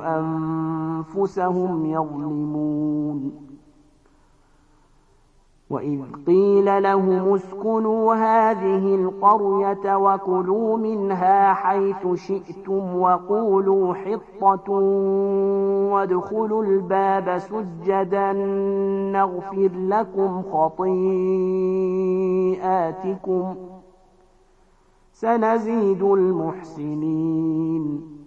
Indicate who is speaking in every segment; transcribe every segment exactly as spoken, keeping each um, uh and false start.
Speaker 1: أنفسهم يظلمون. وإذ قيل لهم اسكنوا هذه القرية وكلوا منها حيث شئتم وقولوا حطة وادخلوا الباب سجدا نغفر لكم خطيئاتكم سنزيد المحسنين.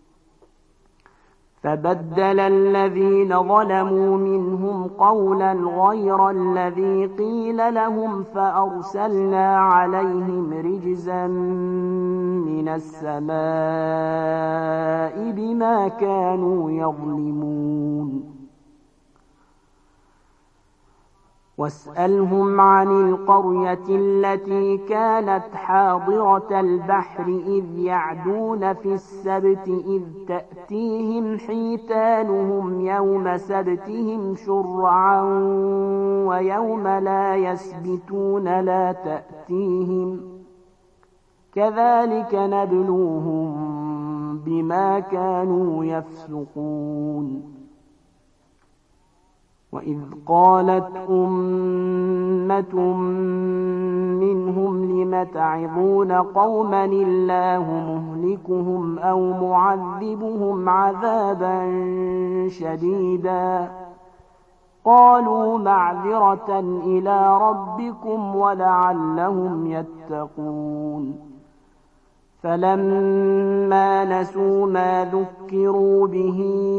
Speaker 1: فبدل الذين ظلموا منهم قولا غير الذي قيل لهم فأرسلنا عليهم رجزا من السماء بما كانوا يظلمون. واسألهم عن القرية التي كانت حاضرة البحر إذ يعدون في السبت إذ تأتيهم حيتانهم يوم سبتهم شرعا ويوم لا يسبتون لا تأتيهم كذلك نبلوهم بما كانوا يفسقون. وإذ قالت أمة منهم لم تعظون قوما الله مهلكهم أو معذبهم عذابا شديدا قالوا معذرة إلى ربكم ولعلهم يتقون. فلما نسوا ما ذكروا به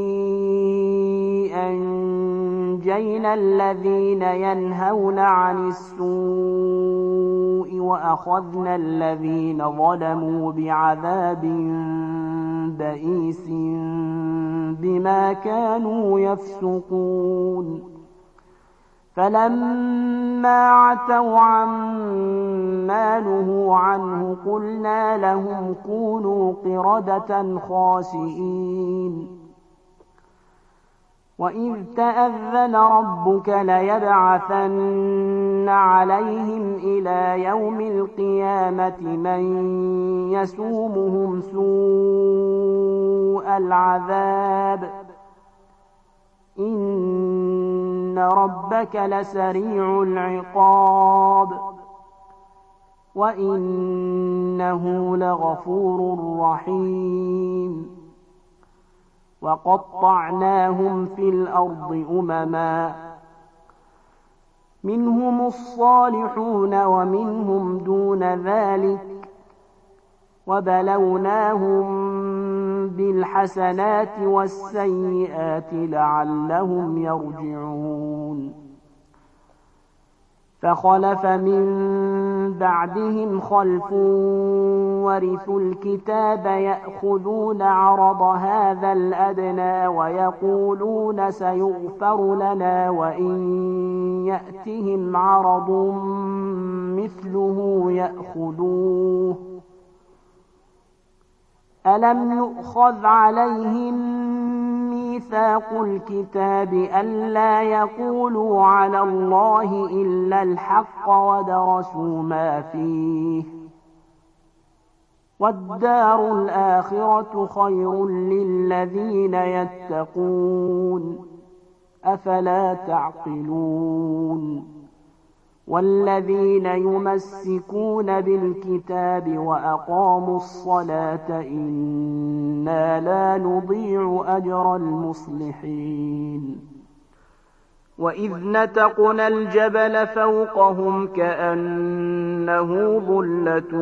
Speaker 1: أنجينا الذين ينهون عن السوء وأخذنا الذين ظلموا بعذاب بئيس بما كانوا يفسقون. فلما عتوا عما نهوا عنه قلنا لهم كونوا قردة خاسئين. وإذ تأذن ربك ليبعثن عليهم إلى يوم القيامة من يسومهم سوء العذاب إن ربك لسريع العقاب وإنه لغفور رحيم. وقطعناهم في الأرض أمما منهم الصالحون ومنهم دون ذلك وبلوناهم بالحسنات والسيئات لعلهم يرجعون. فخلف من بعدهم خلف ورثوا الكتاب يأخذون عرض هذا الأدنى ويقولون سيغفر لنا وإن يأتهم عرض مثله يأخذوه. ألم يؤخذ عليهم ميثاق الكتاب ألا يقولوا على الله إلا الحق ودرسوا ما فيه والدار الآخرة خير للذين يتقون أفلا تعقلون. والذين يمسكون بالكتاب وأقاموا الصلاة إنا لا نضيع أجر المصلحين. وإذ نتقنا الجبل فوقهم كأنه ظلة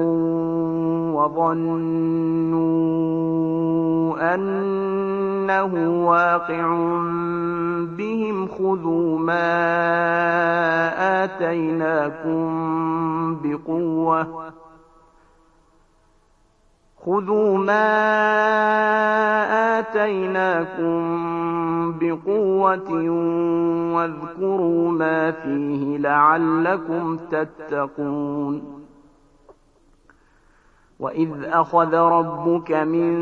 Speaker 1: وظنوا أنه واقع بهم خذوا ما آتيناكم بقوة خذوا ما آتيناكم بقوة واذكروا ما فيه لعلكم تتقون. وإذ أخذ ربك من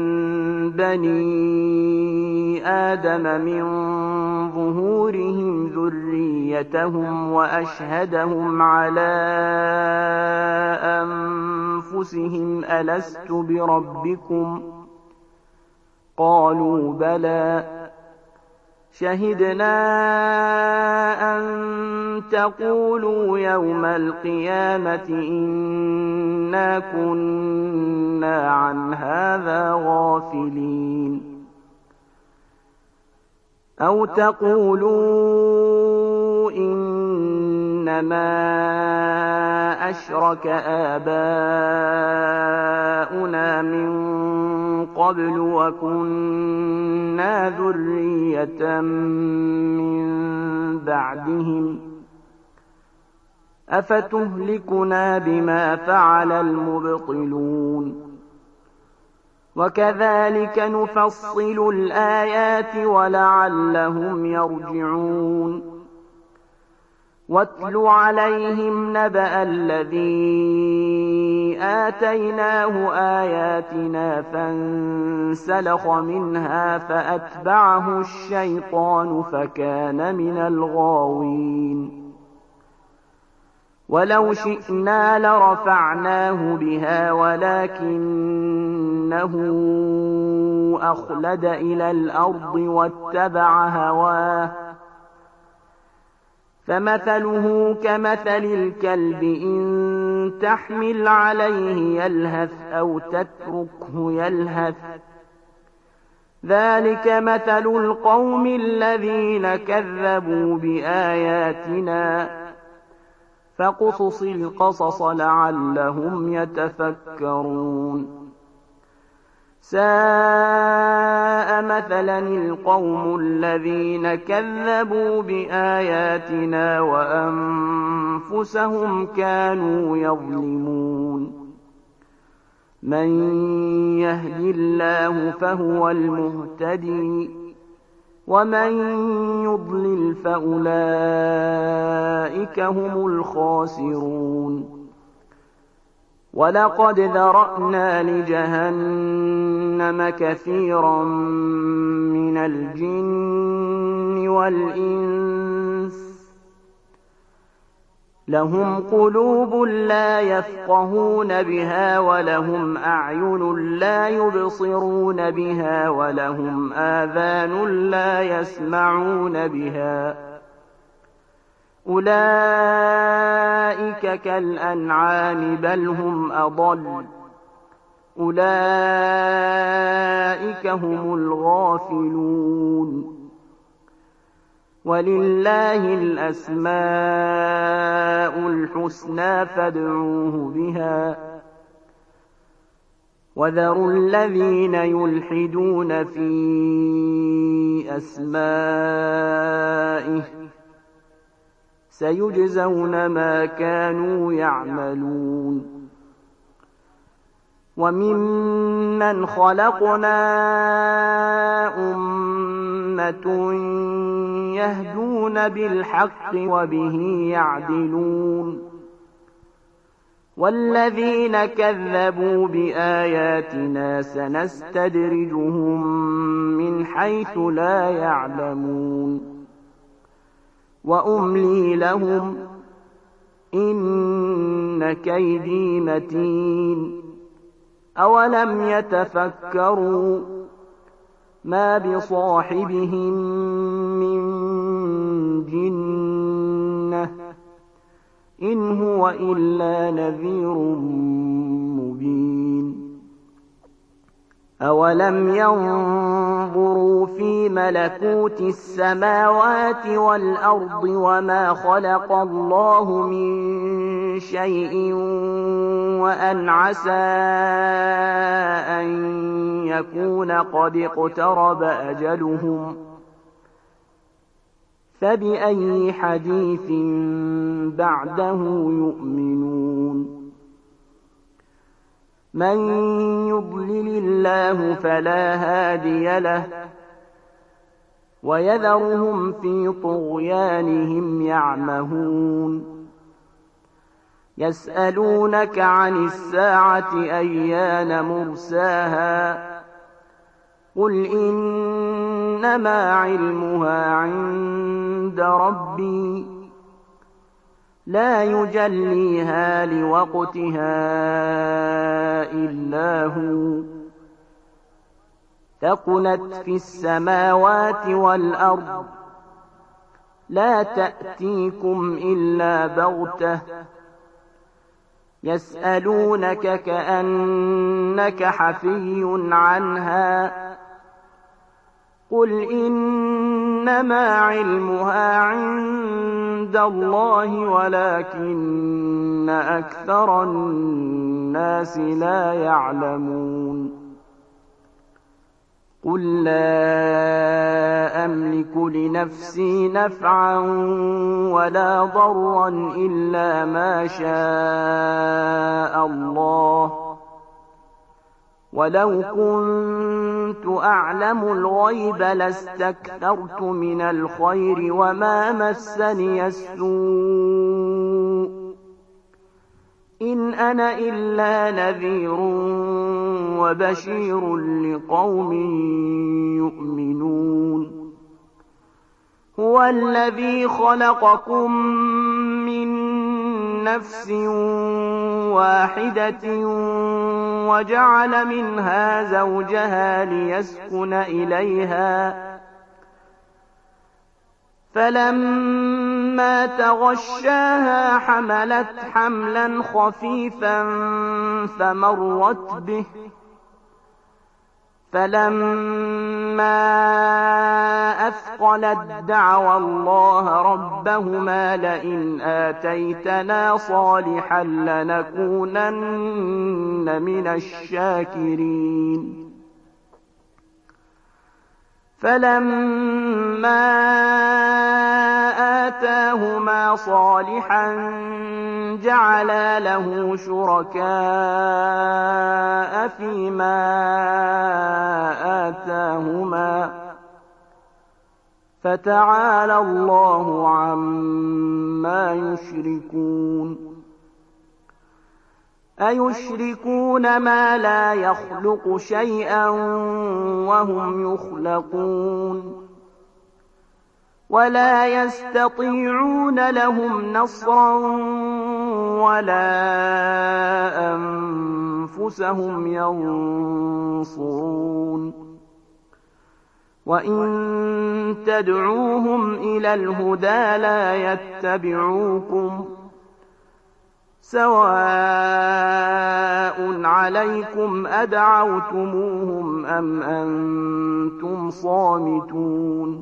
Speaker 1: بني آدم من ظهورهم ذريتهم وأشهدهم على أنفسهم ألست بربكم قالوا بلى شهدنا أن تقولوا يوم القيامة إنا كنا عن هذا غافلين أو تقولوا إنما أشرك آباؤنا من قبل وكنا ذرية من بعدهم أفتهلكنا بما فعل المبطلون وكذلك نفصل الآيات ولعلهم يرجعون واتل عليهم نبأ الذي آتيناه آياتنا فانسلخ منها فأتبعه الشيطان فكان من الغاوين ولو شئنا لرفعناه بها ولكنه أخلد إلى الأرض واتبع هواه فمثله كمثل الكلب إن تحمل عليه يلهث أو تتركه يلهث ذلك مثل القوم الذين كذبوا بآياتنا فاقصص القصص لعلهم يتفكرون ساء مثلا القوم الذين كذبوا بآياتنا وأنفسهم كانوا يظلمون من يهد الله فهو المهتدي ومن يضلل فأولئك هم الخاسرون ولقد ذرأنا لجهنم كثيرا من الجن والإنس لهم قلوب لا يفقهون بها ولهم أعين لا يبصرون بها ولهم آذان لا يسمعون بها أولئك كالأنعام بل هم أضل أولئك هم الغافلون ولله الأسماء الحسنى فادعوه بها وذروا الذين يلحدون في أسمائه سيجزون ما كانوا يعملون وممن خلقنا أمة يهدون بالحق وبه يعدلون والذين كذبوا بآياتنا سنستدرجهم من حيث لا يعلمون وأملي لهم إن كيدي متين أولم يتفكروا ما بصاحبهم من جنة إن هو إلا نذير مبين أولم ينظروا في ملكوت السماوات والأرض وما خلق الله من شيء وأن عسى أن يكون قد اقترب أجلهم فبأي حديث بعده يؤمنون من يضلل الله فلا هادي له ويذرهم في طغيانهم يعمهون يسألونك عن الساعة أيان مرساها قل إنما علمها عند ربي لا يجليها لوقتها إلا هو ثقلت في السماوات والأرض لا تأتيكم إلا بغتة يسألونك كأنك حفي عنها قل إنما علمها عند الله ولكن أكثر الناس لا يعلمون قل لا أملك لنفسي نفعا ولا ضرا إلا ما شاء الله ولو كنت أعلم الغيب لاستكثرت من الخير وما مسني السوء إن أنا إلا نذير وبشير لقوم يؤمنون هو الذي خلقكم من نفس واحدة وجعل منها زوجها ليسكن إليها فلما تغشاها حملت حملا خفيفا فمرت به فلما أثقلت دعوى الله ربهما لئن آتيتنا صالحا لنكونن من الشاكرين فلما آتاهما صالحا جعلا له شركاء فيما آتاهما فتعالى الله عما يشركون أيشركون ما لا يخلق شيئا وهم يخلقون ولا يستطيعون لهم نصرا ولا أنفسهم ينصرون وإن تدعوهم إلى الهدى لا يتبعوكم سواء عليكم أدعوتموهم أم أنتم صامتون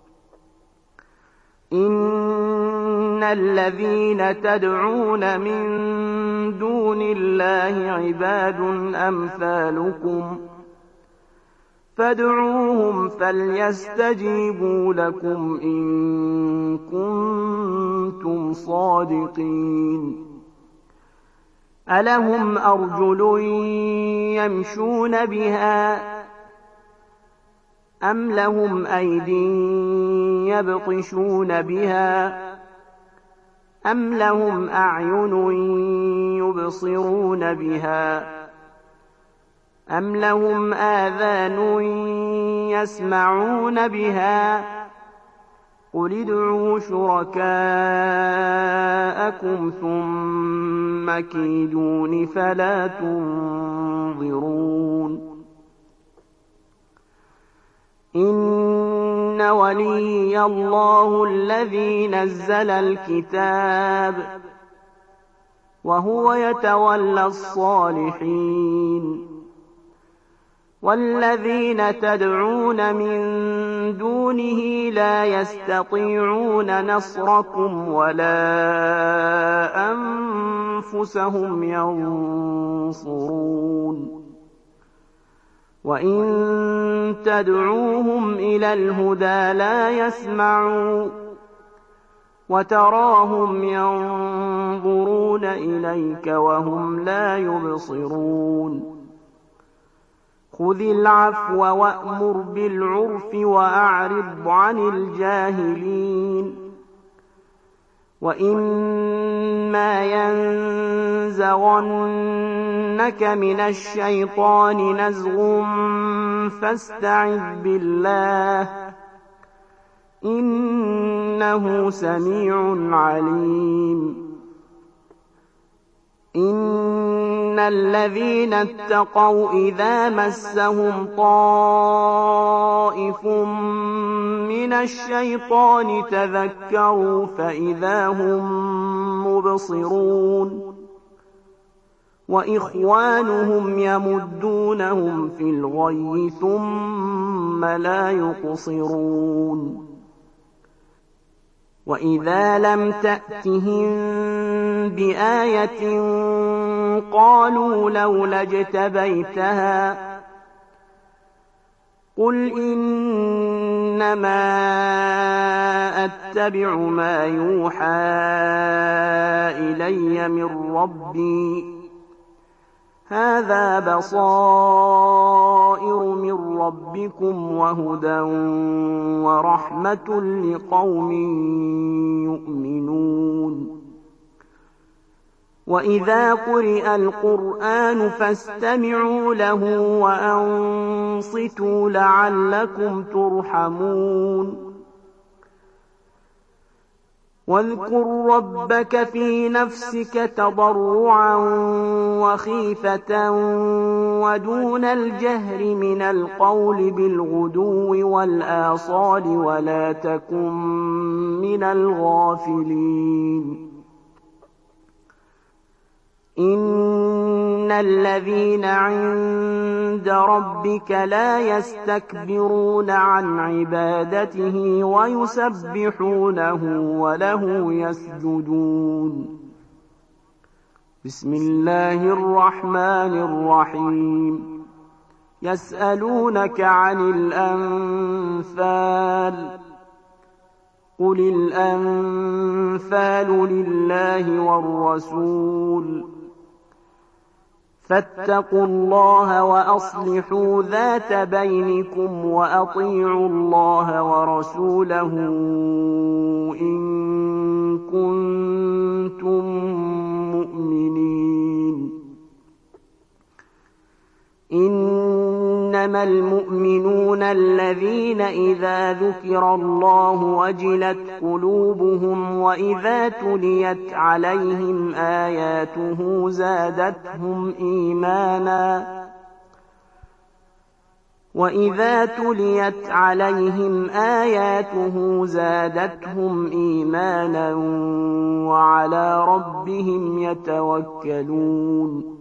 Speaker 1: إن الذين تدعون من دون الله عباد أمثالكم فادعوهم فليستجيبوا لكم إن كنتم صادقين ألهم أرجل يمشون بها أم لهم أيد يبطشون بها أم لهم أعين يبصرون بها أم لهم آذان يسمعون بها قل ادعوا شركاءكم ثم كيدون فلا تنظرون إن ولي الله الذي نزل الكتاب وهو يتولى الصالحين والذين تدعون من دونه لا يستطيعون نصركم ولا أنفسهم ينصرون وإن تدعوهم إلى الهدى لا يسمعوا وتراهم ينظرون إليك وهم لا يبصرون خذ العفو وأمر بالعرف وأعرض عن الجاهلين وإما ينزغنك من الشيطان نزغ فاستعذ بالله إنه سميع عليم إن الذين اتقوا إذا مسهم طائف من الشيطان تذكروا فإذا هم مبصرون وإخوانهم يمدونهم في الغي ثم لا يقصرون وإذا لم تأتهم بآية قالوا لولا اجتبيتها قل إنما أتبع ما يوحى إلي من ربي هذا بصائر من ربكم وهدى ورحمة لقوم يؤمنون وإذا قرئ القرآن فاستمعوا له وأنصتوا لعلكم ترحمون واذكر ربك في نفسك تضرعا وخيفة ودون الجهر من القول بالغدو والآصال ولا تكن من الغافلين إن الذين عند ربك لا يستكبرون عن عبادته ويسبحونه وله يسجدون بسم الله الرحمن الرحيم يسألونك عن الأنفال قل الأنفال لله والرسول فاتقوا الله وأصلحوا ذات بينكم وأطيعوا الله ورسوله إن كنتم مؤمنين إنما المؤمنون الذين إذا ذكر الله وجلت قلوبهم وإذا تليت عليهم آياته زادتهم إيمانا وإذا تليت عليهم آياته زادتهم إيمانا وعلى ربهم يتوكلون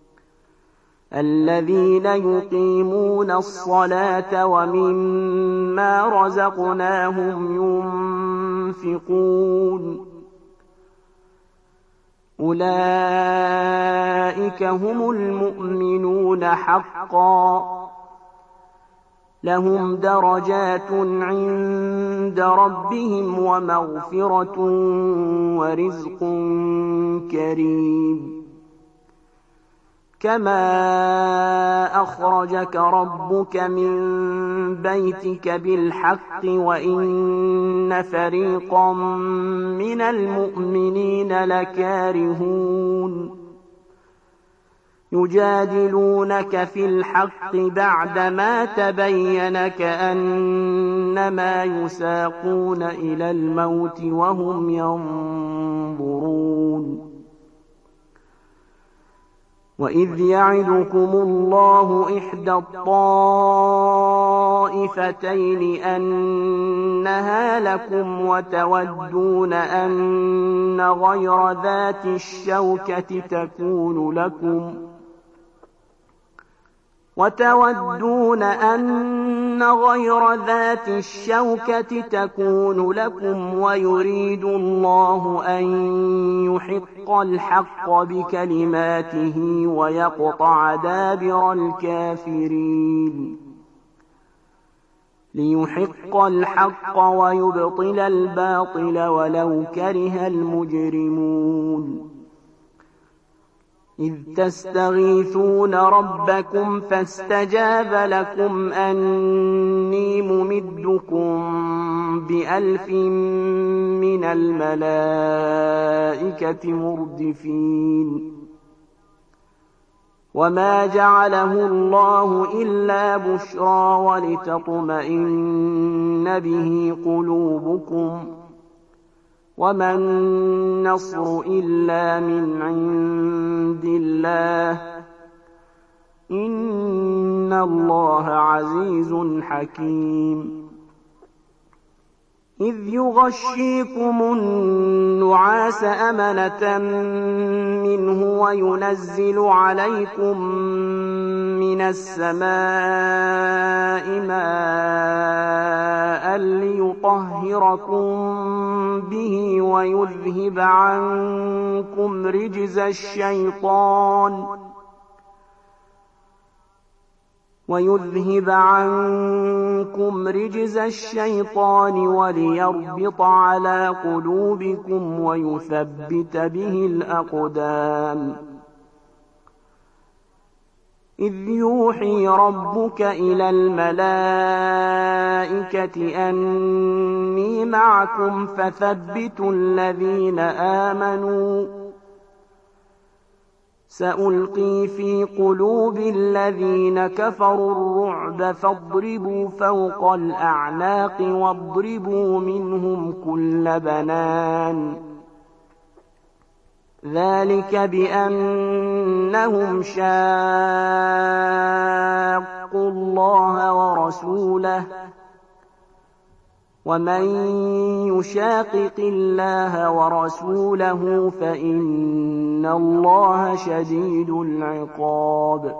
Speaker 1: الذين يقيمون الصلاة ومما رزقناهم ينفقون أولئك هم المؤمنون حقا لهم درجات عند ربهم ومغفرة ورزق كريم كما أخرجك ربك من بيتك بالحق وإن فريقا من المؤمنين لكارهون يجادلونك في الحق بعدما تبين كأنما يساقون إلى الموت وهم ينظرون وإذ يعدكم الله إحدى الطائفتين أنها لكم وتودون أن غير ذات الشوكة تكون لكم وتودون أن غير ذات الشوكة تكون لكم ويريد الله أن يحق الحق بكلماته ويقطع دابر الكافرين ليحق الحق ويبطل الباطل ولو كره المجرمون إذ تستغيثون ربكم فاستجاب لكم أني ممدكم بألف من الملائكة مردفين وما جعله الله إلا بشرى ولتطمئن به قلوبكم وما النصر إلا من عند الله إن الله عزيز حكيم إذ يغشيكم النعاس أمنة منه وينزل عليكم من السماء ماء ليطهركم به ويذهب عنكم رجز الشيطان ويذهب عنكم رجز الشيطان وليربط على قلوبكم ويثبت به الأقدام إذ يوحي ربك إلى الملائكة أني معكم فثبتوا الذين آمنوا سألقي في قلوب الذين كفروا الرعب فاضربوا فوق الأعناق واضربوا منهم كل بنان ذلك بأنهم شاقوا الله ورسوله ومن يشاقق الله ورسوله فإن الله شديد العقاب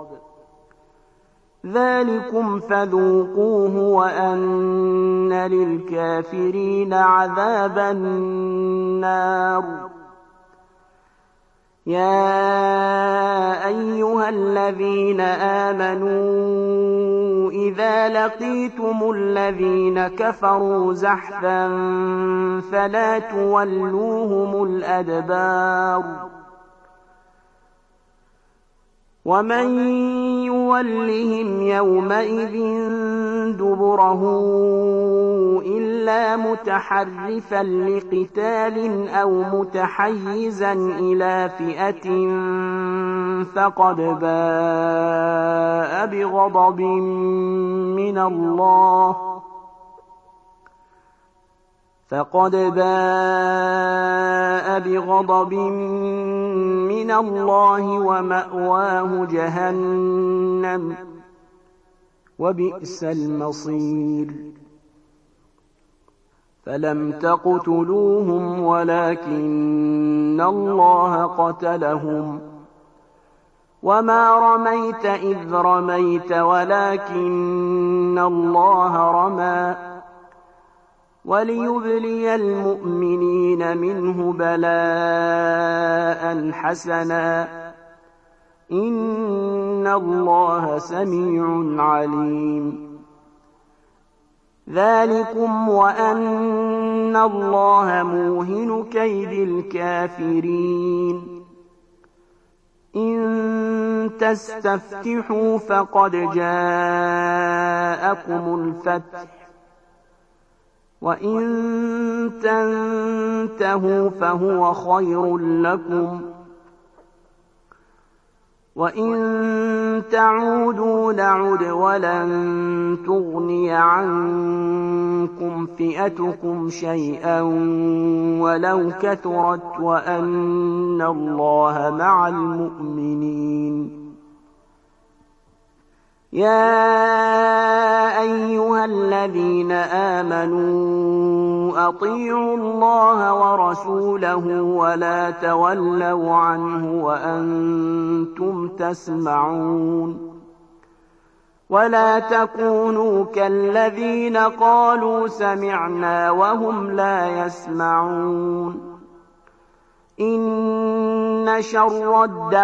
Speaker 1: ذلكم فذوقوه وأن للكافرين عذاب النار يا أيها الذين آمنوا إذا لقيتم الذين كفروا زحفا فلا تولوهم الأدبار ومن يولهم يومئذ دبره إلا متحرفا لقتال أو متحيزا إلى فئة فقد باء بغضب من الله فقد باء بغضب من الله ومأواه جهنم وبئس المصير فلم تقتلوهم ولكن الله قتلهم وما رميت إذ رميت ولكن الله رمى وليبلي المؤمنين منه بلاء حسنا إن الله سميع عليم ذلكم وأن الله موهن كيد الكافرين إن تستفتحوا فقد جاءكم الفتح وإن تنتهوا فهو خير لكم وإن تعودوا نعد ولن تغني عنكم فئتكم شيئا ولو كثرت وأن الله مع المؤمنين يا أيها الذين آمنوا أطيعوا الله ورسوله ولا تولوا عنه وأنتم تسمعون ولا تكونوا كالذين قالوا سمعنا وهم لا يسمعون إن شر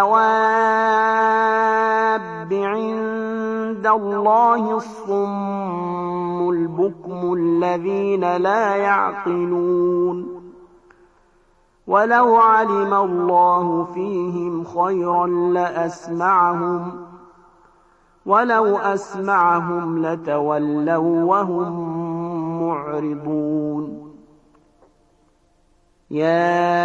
Speaker 1: الدواب عند الله الصم البكم الذين لا يعقلون ولو علم الله فيهم خيرا لأسمعهم ولو أسمعهم لتولوا وهم معرضون يا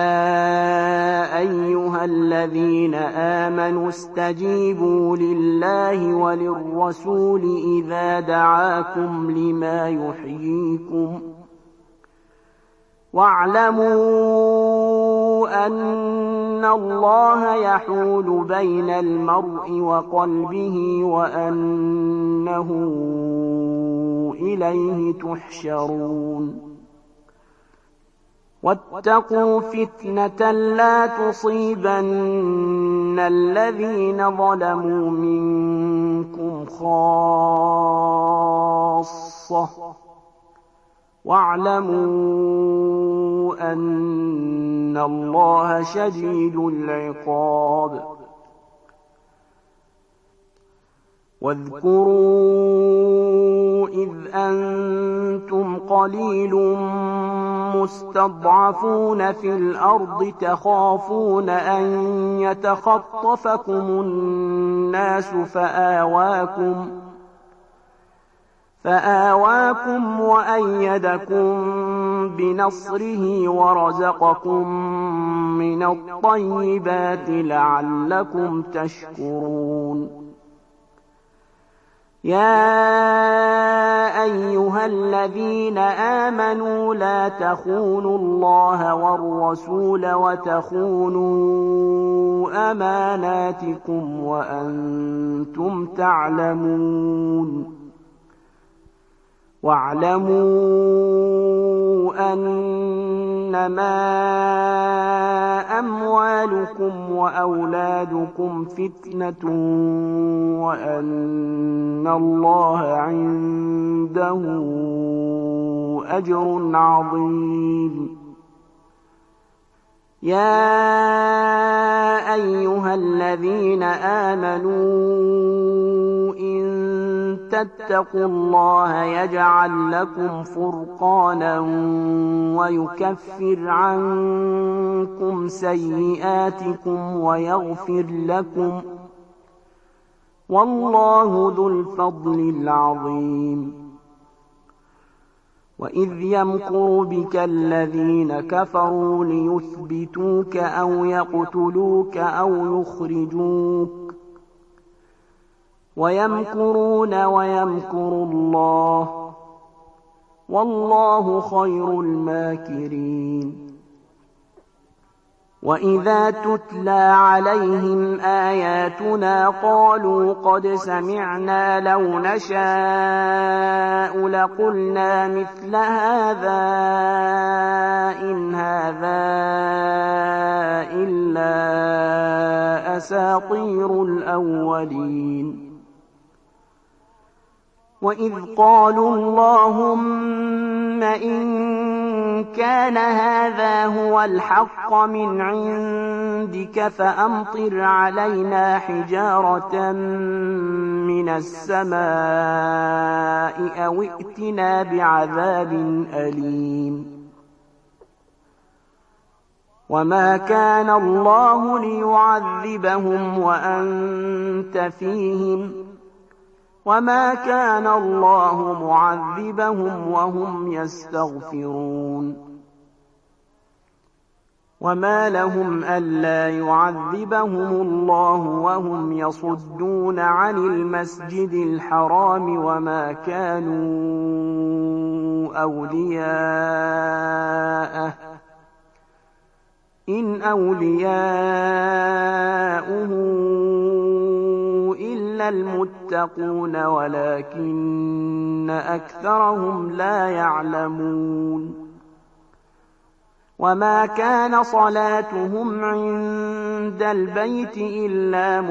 Speaker 1: أيها الذين آمنوا استجيبوا لله وللرسول إذا دعاكم لما يحييكم واعلموا أن الله يحول بين المرء وقلبه وأنه إليه تحشرون واتقوا فتنة لا تصيبن الذين ظلموا منكم خاصة واعلموا أن الله شديد العقاب واذكروا إذ أنتم قليل مستضعفون في الأرض تخافون أن يتخطفكم الناس فآواكم فآواكم وأيدكم بنصره ورزقكم من الطيبات لعلكم تشكرون يا أيها الذين آمنوا لا تخونوا الله والرسول وتخونوا أماناتكم وأنتم تعلمون واعلموا أنما أموالكم وأولادكم فتنة وأن الله عنده أجر عظيم يا أيها الذين آمنوا إن تتقوا الله يجعل لكم فرقانا ويكفر عنكم سيئاتكم ويغفر لكم والله ذو الفضل العظيم وإذ يمكر بك الذين كفروا ليثبتوك أو يقتلوك أو يخرجوك ويمكرون ويمكر الله والله خير الماكرين وإذا تتلى عليهم آياتنا قالوا قد سمعنا لو نشاء لقلنا مثل هذا إن هذا إلا أساطير الأولين وإذ قالوا اللهم إن كان هذا هو الحق من عندك فأمطر علينا حجارة من السماء أو ائتنا بعذاب أليم وما كان الله ليعذبهم وأنت فيهم وما كان الله معذبهم وهم يستغفرون وما لهم ألا يعذبهم الله وهم يصدون عن المسجد الحرام وما كانوا أولياءه إن أولياؤه إلا المتقون ولكن أكثرهم لا يعلمون وما كان صلاتهم عند البيت إلا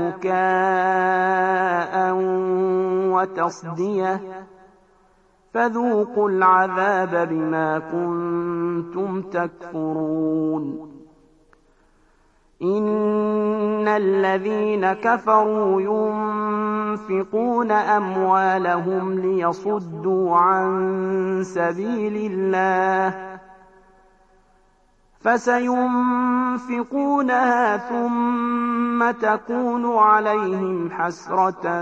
Speaker 1: مكاء وتصدية فذوقوا العذاب بما كنتم تكفرون إن الذين كفروا ينفقون أموالهم ليصدوا عن سبيل الله فسينفقونها ثم تكون عليهم حسرة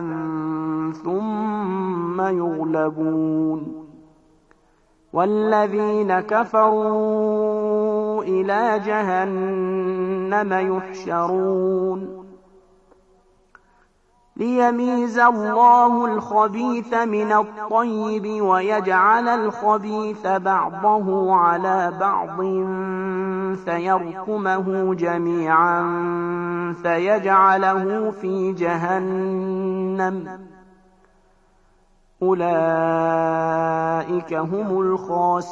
Speaker 1: ثم يغلبون والذين كفروا إلى جهنم يحشرون ليميز الله الخبيث من الطيب ويجعل الخبيث بعضه على بعض فيركمه جميعا فيجعله في جهنم أولئك هم الخاسرون.